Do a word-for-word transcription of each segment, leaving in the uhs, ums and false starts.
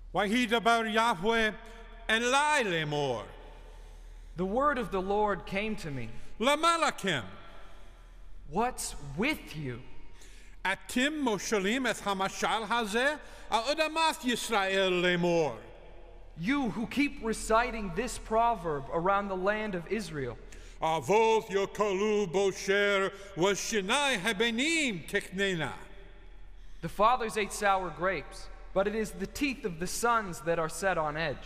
Wahidabar Yahweh Elai lemor. The word of the Lord came to me. Lamalakim. What's with you? Atim Moshalim et Hamashal Hazeh A'odamath Yisrael lemor. You who keep reciting this proverb around the land of Israel. Avoth Yokalu Bosher Washinai Habenim Teknena. The fathers ate sour grapes, but it is the teeth of the sons that are set on edge.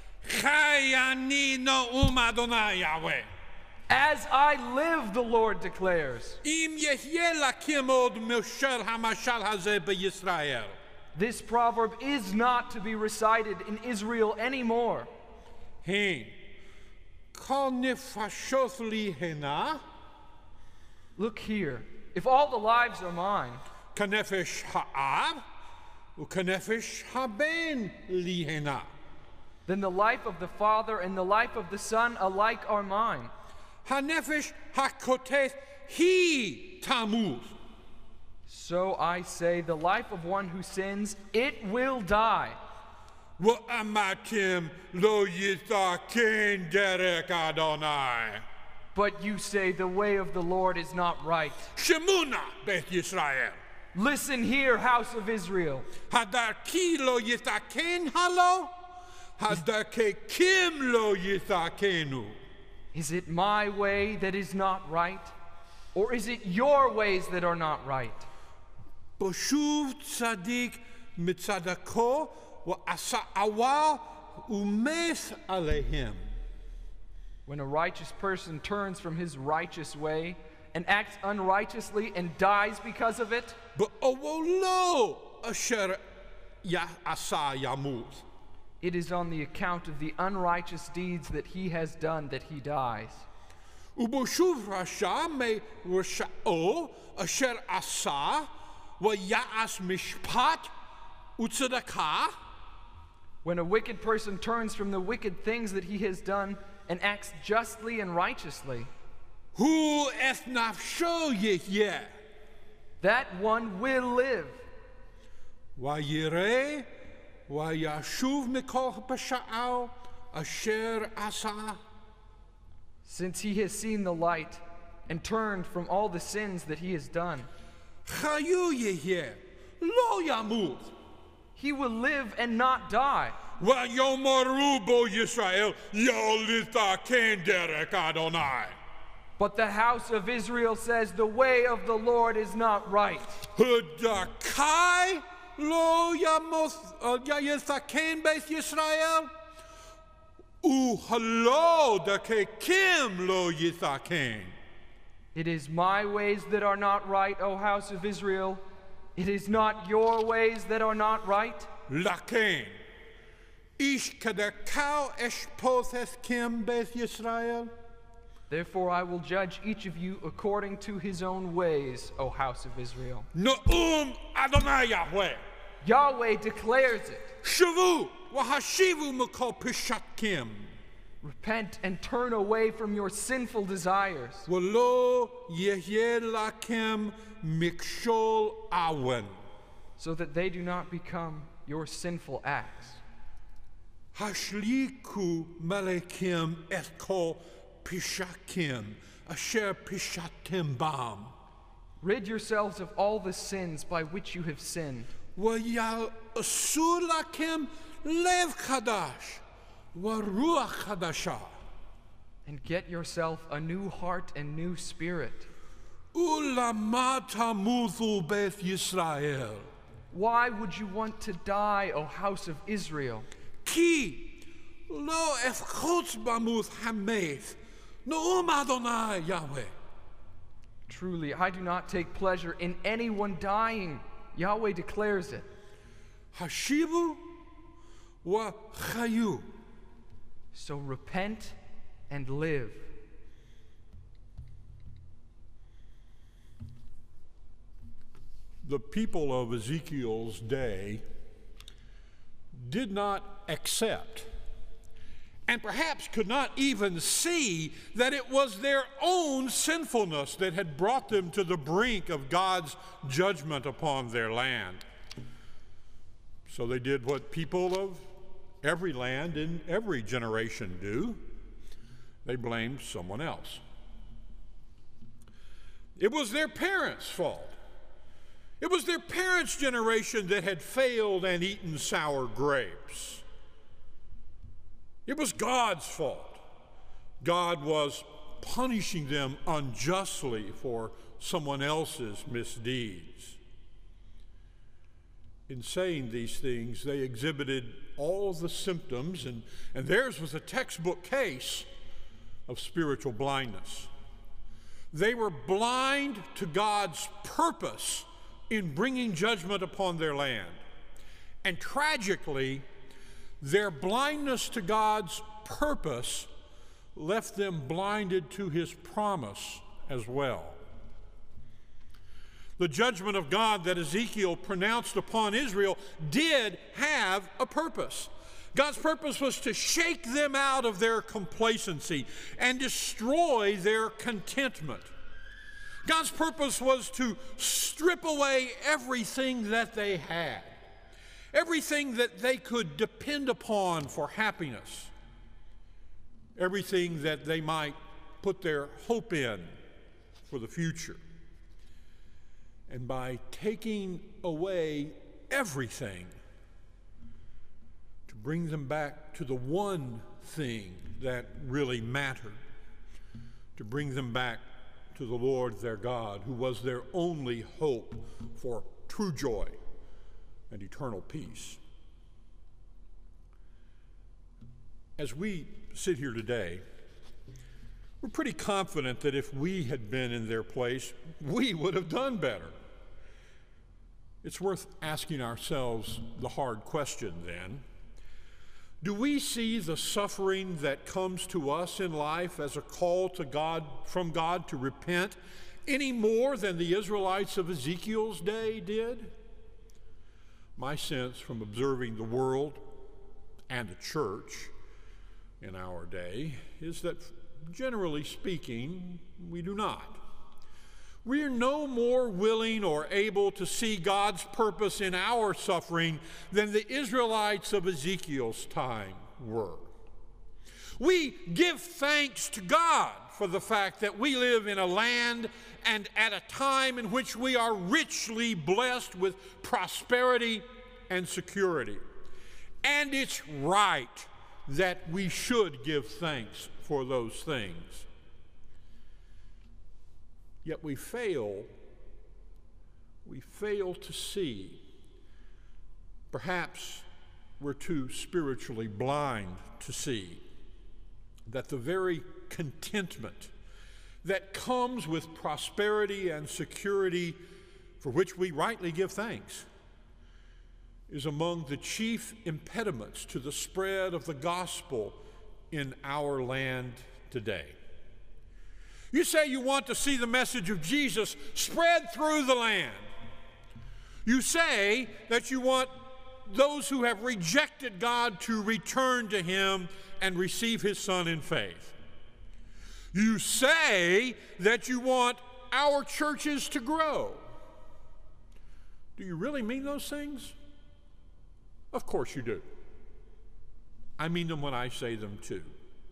Chayani no um Adonai Yahweh. As I live, the Lord declares. Im Yehyeh lakim od Mosher Hamashal Hazeh beYisrael. This proverb is not to be recited in Israel anymore. Hein. Kol nefashot li hena. Look here. If all the lives are mine, Kanefesh ha'av ukanefesh haben li hena. then the life of the Father and the life of the Son alike are mine. Hanefesh hakotet hi tamuz. So I say, the life of one who sins, it will die. Wa amatim lo yithaken derek Adonai. But you say the way of the Lord is not right. Shemuna Beth Yisrael. Listen here, house of Israel. Hadar ki lo yithaken halo. Hadar ke kim lo yithakenu. Is it my way that is not right? Or is it your ways that are not right? Boshuv tzadik mitzadako wa asa awal umes alehim. When a righteous person turns from his righteous way and acts unrighteously and dies because of it, But awolo asher ya asa yamut. it is on the account of the unrighteous deeds that he has done that he dies. Uboshuv rasha me rasha'o asher asa wa ya'as mishpat utzedakah. When a wicked person turns from the wicked things that he has done and acts justly and righteously, Hu es nafsho yehyeh. that one will live. Wa yireh wa yashuv mikol ha'pasha'al asher asa. Since he has seen the light and turned from all the sins that he has done, Chayu yehyeh lo yamut. he will live and not die. Wa yomaru bo Yisrael yolithaken derek Adonai. But the house of Israel says the way of the Lord is not right. Hudakai lo yamos yayithaken Beth Yisrael. Uhalo dake kim lo yithaken. It is my ways that are not right, O house of Israel. It is not your ways that are not right. Laken. Ish kadakau eshpothes kim Beth Yisrael. Therefore I will judge each of you according to his own ways, O house of Israel. No'um Adonai Yahweh. Yahweh declares it. Shavu wahashivu makol pishat kim. Repent and turn away from your sinful desires, Walo yehyeh lakem mikshol awen. so that they do not become your sinful acts. Hashliku melekim et kol pishakim asher pishatim bam. Rid yourselves of all the sins by which you have sinned, Wayal asur lakem lev chadash waruach chadasha. and get yourself a new heart and new spirit. Ulamata muthu Beth Yisrael. Why would you want to die, O house of Israel? Ki lo efchotz bamuth hameth no'um Adonai Yahweh. Truly, I do not take pleasure in anyone dying. Yahweh declares it. Hashivu wa chayu. So repent and live. The people of Ezekiel's day did not accept and perhaps could not even see that it was their own sinfulness that had brought them to the brink of God's judgment upon their land. So they did what people of every land in every generation do. They blamed someone else. It was their parents' fault. It was their parents' generation that had failed and eaten sour grapes. It was God's fault. God was punishing them unjustly for someone else's misdeeds. In saying these things, they exhibited all the symptoms, and, and theirs was a textbook case of spiritual blindness. They were blind to God's purpose in bringing judgment upon their land. And tragically, their blindness to God's purpose left them blinded to his promise as well. The judgment of God that Ezekiel pronounced upon Israel did have a purpose. God's purpose was to shake them out of their complacency and destroy their contentment. God's purpose was to strip away everything that they had, everything that they could depend upon for happiness, everything that they might put their hope in for the future. And by taking away everything, to bring them back to the one thing that really mattered, to bring them back to the Lord their God, who was their only hope for true joy and eternal peace. As we sit here today, we're pretty confident that if we had been in their place, we would have done better. It's worth asking ourselves the hard question then. Do we see the suffering that comes to us in life as a call to God, from God to repent any more than the Israelites of Ezekiel's day did? My sense from observing the world and the church in our day is that, generally speaking, we do not. We are no more willing or able to see God's purpose in our suffering than the Israelites of Ezekiel's time were. We give thanks to God for the fact that we live in a land and at a time in which we are richly blessed with prosperity and security. And it's right that we should give thanks for those things. Yet we fail, we fail to see. Perhaps we're too spiritually blind to see that the very contentment that comes with prosperity and security, for which we rightly give thanks, is among the chief impediments to the spread of the gospel in our land today. You say you want to see the message of Jesus spread through the land. You say that you want those who have rejected God to return to him and receive his Son in faith. You say that you want our churches to grow. Do you really mean those things? Of course you do. I mean them when I say them too.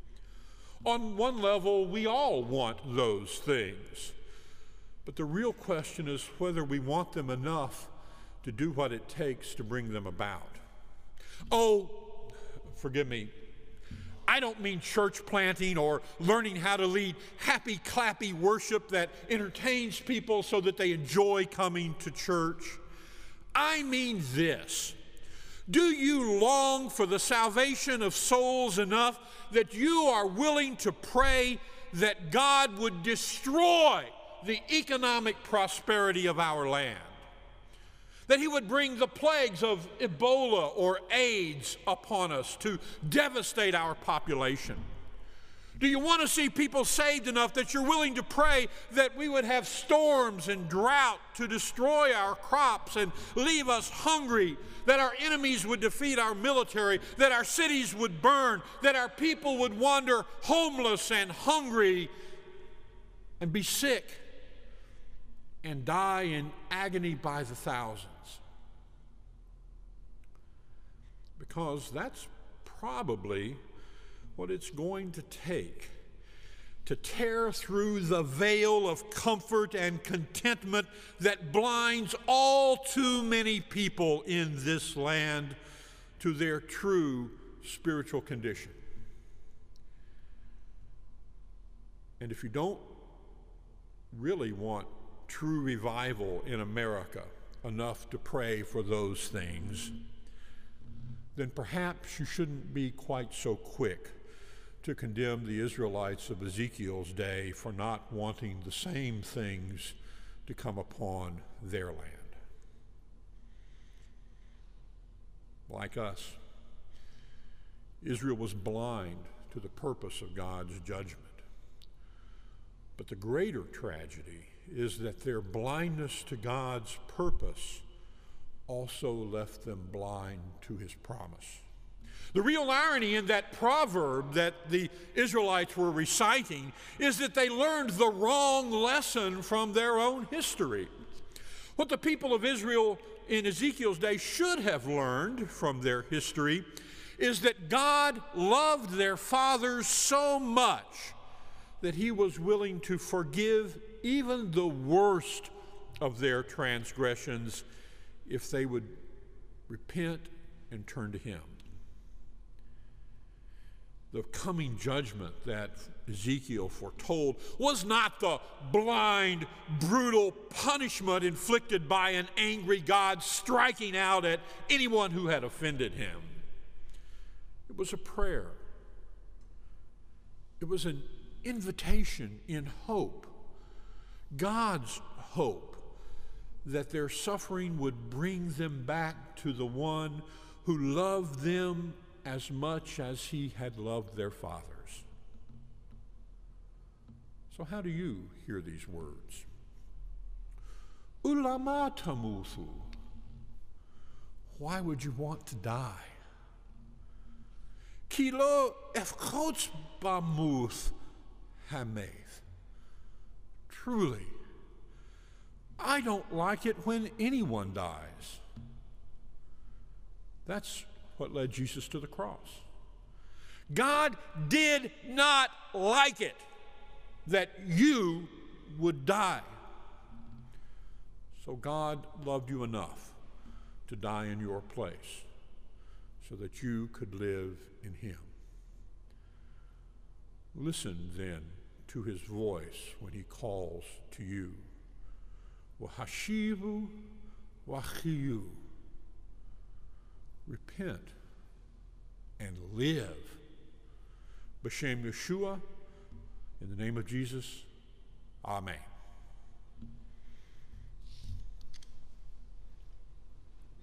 On one level, we all want those things. But the real question is whether we want them enough to do what it takes to bring them about. Oh, forgive me. I don't mean church planting or learning how to lead happy, clappy worship that entertains people so that they enjoy coming to church. I mean this. Do you long for the salvation of souls enough that you are willing to pray that God would destroy the economic prosperity of our land? That he would bring the plagues of Ebola or AIDS upon us to devastate our population? Do you want to see people saved enough that you're willing to pray that we would have storms and drought to destroy our crops and leave us hungry, that our enemies would defeat our military, that our cities would burn, that our people would wander homeless and hungry and be sick and die in agony by the thousands? Because that's probably what it's going to take to tear through the veil of comfort and contentment that blinds all too many people in this land to their true spiritual condition. And if you don't really want true revival in America enough to pray for those things, then perhaps you shouldn't be quite so quick to condemn the Israelites of Ezekiel's day for not wanting the same things to come upon their land. Like us, Israel was blind to the purpose of God's judgment. But the greater tragedy is that their blindness to God's purpose also left them blind to his promise. The real irony in that proverb that the Israelites were reciting is that they learned the wrong lesson from their own history. What the people of Israel in Ezekiel's day should have learned from their history is that God loved their fathers so much that he was willing to forgive even the worst of their transgressions if they would repent and turn to him. The coming judgment that Ezekiel foretold was not the blind, brutal punishment inflicted by an angry God striking out at anyone who had offended him. It was a prayer. It was an invitation in hope, God's hope, that their suffering would bring them back to the one who loved them as much as he had loved their fathers. So how do you hear these words? Ulama tamuthu. Why would you want to die? Kilo efchotz bamuth hameth. Truly, I don't like it when anyone dies. That's what led Jesus to the cross. God did not like it that you would die. So God loved you enough to die in your place so that you could live in him. Listen then to his voice when he calls to you. Wahashivu wachiyu. Repent and live. B'Shem Yeshua, in the name of Jesus, amen.